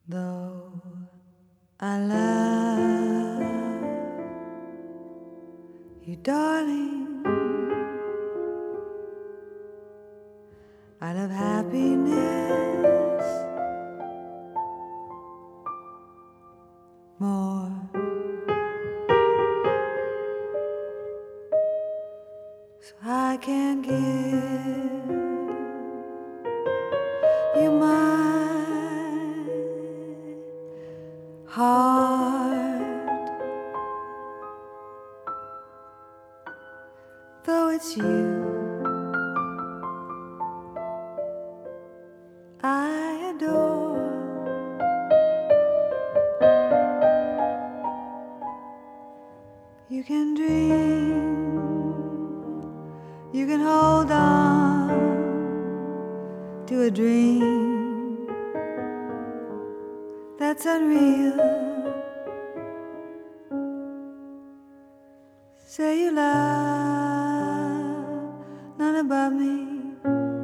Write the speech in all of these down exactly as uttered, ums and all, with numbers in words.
Though I love you, darling, I love happiness more. So I can give you my heart, though it's you I adore. You can dream, you can hold on to a dream that's unreal. Say you love none above me,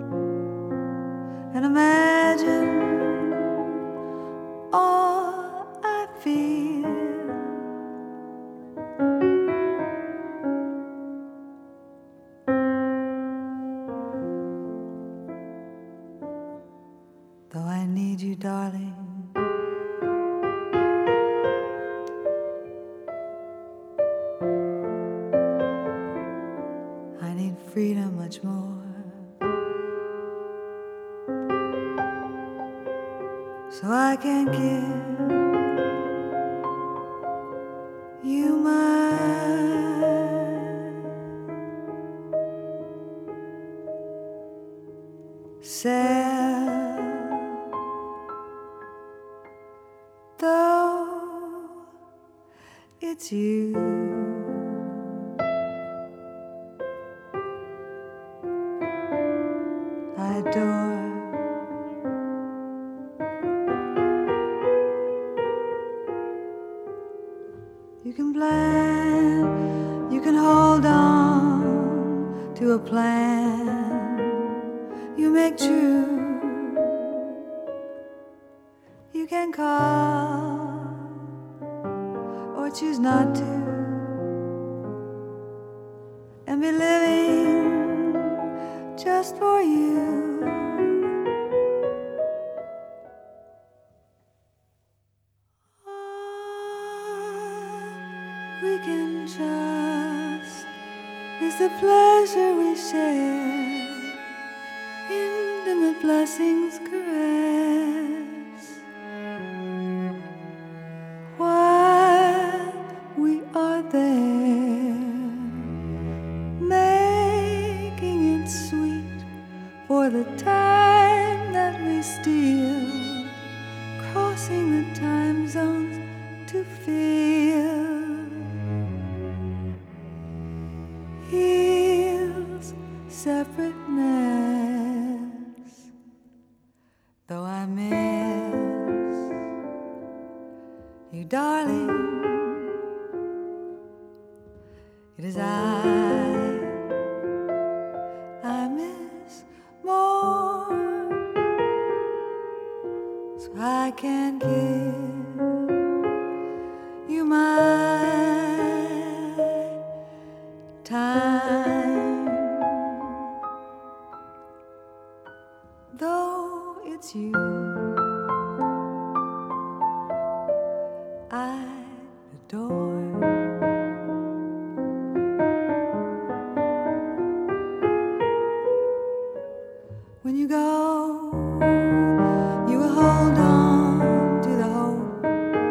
and imagine all I feel. Though I need you, darling, I need freedom much more. So I can give you my self, though it's you I adore. You can plan, you can hold on to a plan you make true. You can call or choose not to, and be living just for you. We can trust is the pleasure we share, intimate blessings caress, while we are there, making it sweet for the time that we steal, crossing the time zones to feel. Heals separateness, though I miss you, darling. It is I I miss more. So I can give you my time, though it's you I adore. When you go, you will hold on to the hope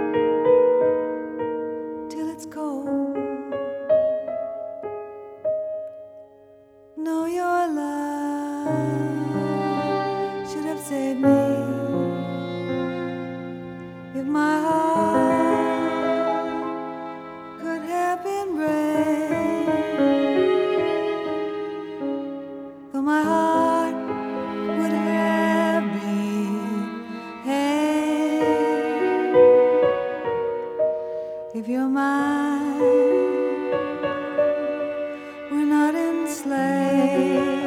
till it's cold. Know your love should have saved me. If my heart could have been brave, though my heart would have behaved, if you're mine, we're not enslaved.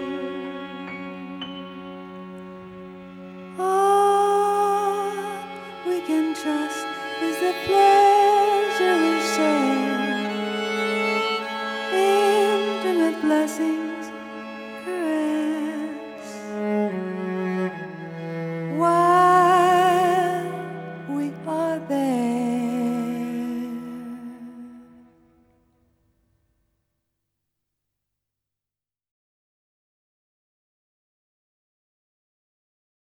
Oh, trust is the pleasure we